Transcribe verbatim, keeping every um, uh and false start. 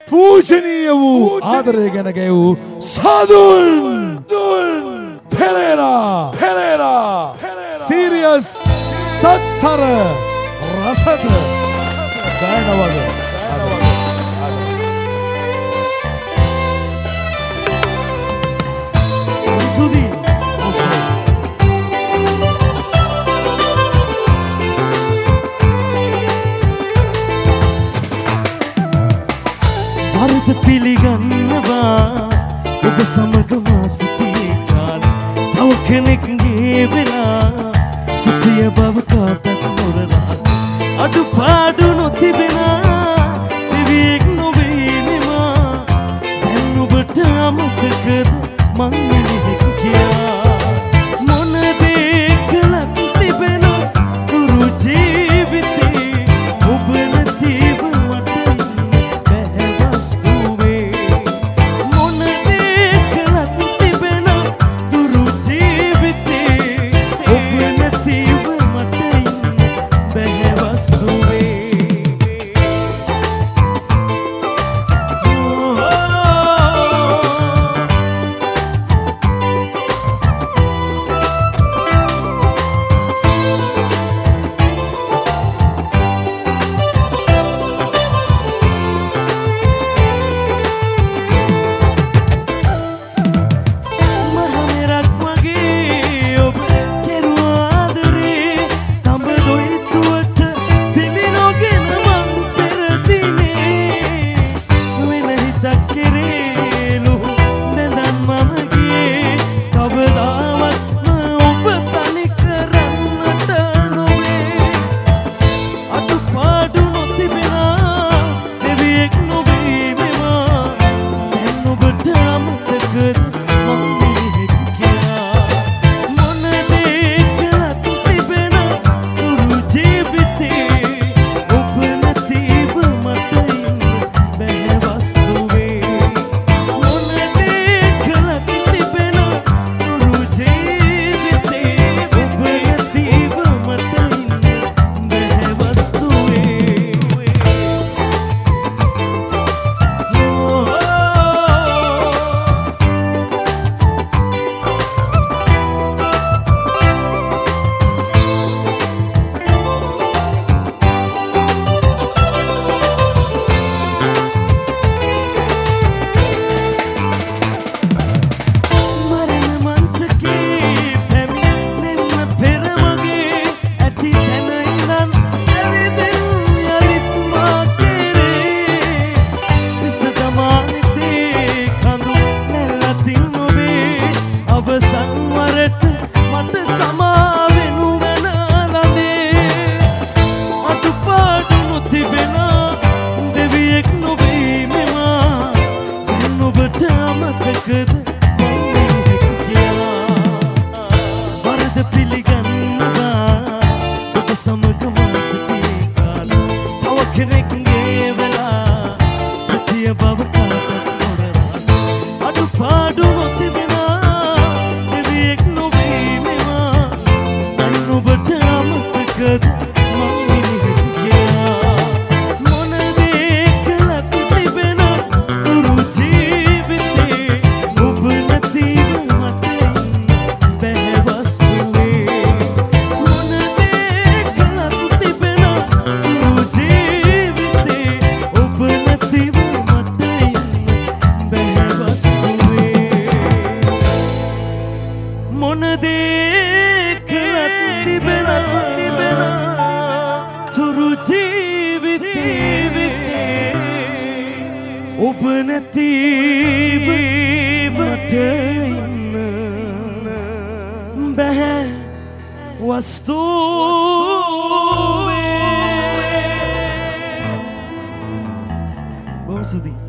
පූජනීය වූ ආදරය ගැන ගැවූ සාදුන් පෙරේරා පෙරේරා සීරියස් සත්සර රසට ගායනවද සුදී වරද පිළිගන්නවා ඔබ සමග මා සිටියේ කාලේ තව කෙනෙක්ගේ වෙලා සිටිය බව කාටත් නොරලා අඩුපාඩු නොතිබෙනා දෙවියෙක් නොවේ නෙමා දැන් ඔබට අමතකද මං මෙහෙක ගියා මොන දේ කළත් තිබෙන දුරු ජීවිතේ ඔබ නැතිව මට ඔබ නැතිව මට ඉන්න බැහැ වස්තුවේ බොහොම ස්තුතියි